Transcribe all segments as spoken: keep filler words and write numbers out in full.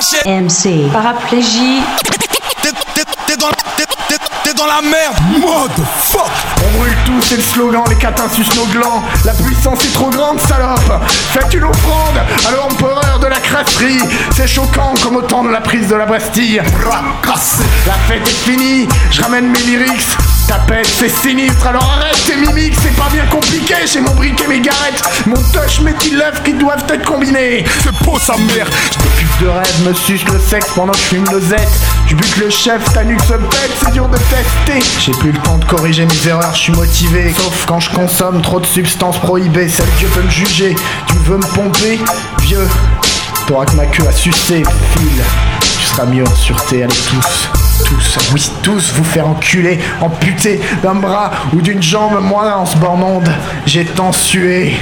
lâcher. M C, paraplégie. T'es, t'es, t'es dans, t'es, t'es, t'es dans la merde. Motherfuck. On brûle tout, c'est le slogan, les catins sucent nos glands. La puissance est trop grande, salope. Faites une offrande à l'empereur de la crasserie. C'est choquant comme au temps de la prise de la Bastille. La fête est finie, je ramène mes lyrics. Ta pète, c'est sinistre, alors arrête tes mimiques, c'est pas bien compliqué. J'ai mon briquet, mes garettes, mon touch, mes petits lèvres qui doivent être combinés. C'est beau sa mère. J'm'occupe de rêve, me suce le sexe pendant que je fume le zette. J'bute le chef, ta nuque se pète, c'est dur de tester. J'ai plus le temps de corriger mes erreurs, je suis motivé. Sauf quand je consomme trop de substances prohibées. Seul Dieu peut me juger, tu veux me pomper, vieux. T'auras que ma queue à sucer, file. Tu seras mieux en sûreté, allez tous. Tous, oui tous, vous faire enculer, amputer d'un bras ou d'une jambe. Moi en ce bord monde, j'ai tant sué.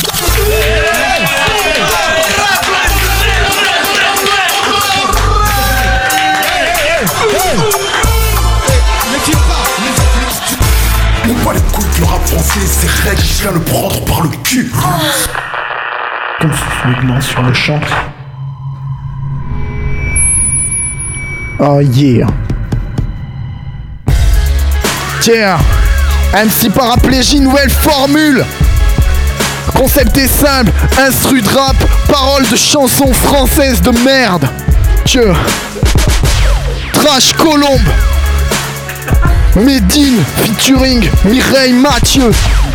Mon pas les couilles, le rap français, c'est règle, je viens le prendre par le cul. Comme soufflement sur le champ. Oh yeah. Tiens, M C Paraplégie, nouvelle formule. Concept est simple, instru de rap, paroles de chansons françaises de merde. Tiens. Trash Colombe. Medine featuring Mireille Mathieu.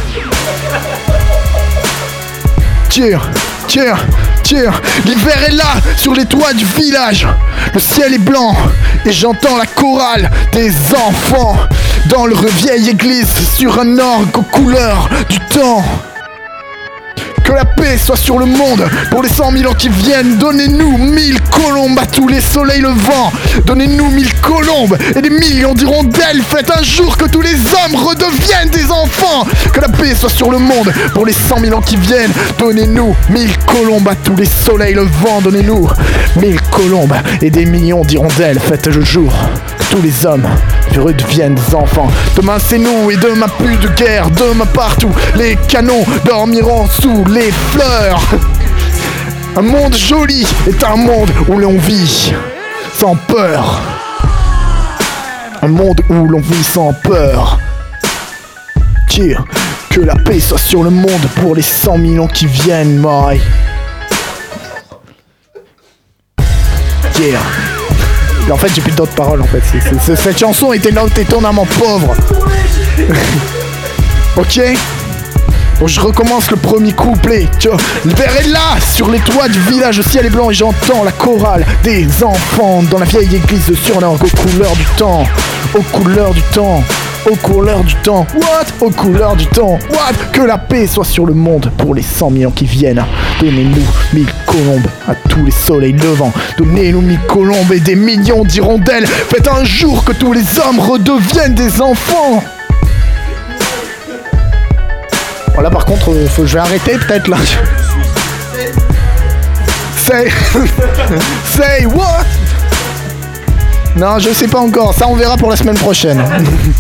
Tiens, tiens, tiens, l'hiver est là sur les toits du village. Le ciel est blanc et j'entends la chorale des enfants dans leur vieille église sur un orgue aux couleurs du temps. Que la paix soit sur le monde pour les cent mille ans qui viennent. Donnez-nous mille colombes à tous les soleils levants. Donnez-nous mille colombes et des millions d'hirondelles. Faites un jour que tous les hommes redeviennent des enfants. Que la paix soit sur le monde pour les cent mille ans qui viennent. Donnez-nous mille colombes à tous les soleils levants. Donnez-nous mille colombes et des millions d'hirondelles. Faites le jour que tous les hommes redeviennent des enfants. Demain c'est nous et demain plus de guerre. Demain partout les canons dormiront sous les fleurs. Un monde joli est un monde où l'on vit sans peur. Un monde où l'on vit sans peur. Dire que la paix soit sur le monde pour les cent millions qui viennent, my. Yeah. Et en fait j'ai plus d'autres paroles en fait. C'est, c'est, c'est, cette chanson était étonnamment pauvre. Ok. Bon, je recommence le premier couplet. L'hiver est là sur les toits du village, le ciel est blanc et j'entends la chorale des enfants dans la vieille église de Surnorgue aux couleurs du temps, aux couleurs du temps, aux couleurs du temps. What? Aux couleurs du temps. What? Que la paix soit sur le monde pour les cent millions qui viennent. Donnez-nous mille colombes à tous les soleils levants. Donnez-nous mille colombes et des millions d'hirondelles. Faites un jour que tous les hommes redeviennent des enfants. Bon là par contre, euh, faut que je vais arrêter peut-être là. Say... Say what? Non, je sais pas encore. Ça on verra pour la semaine prochaine.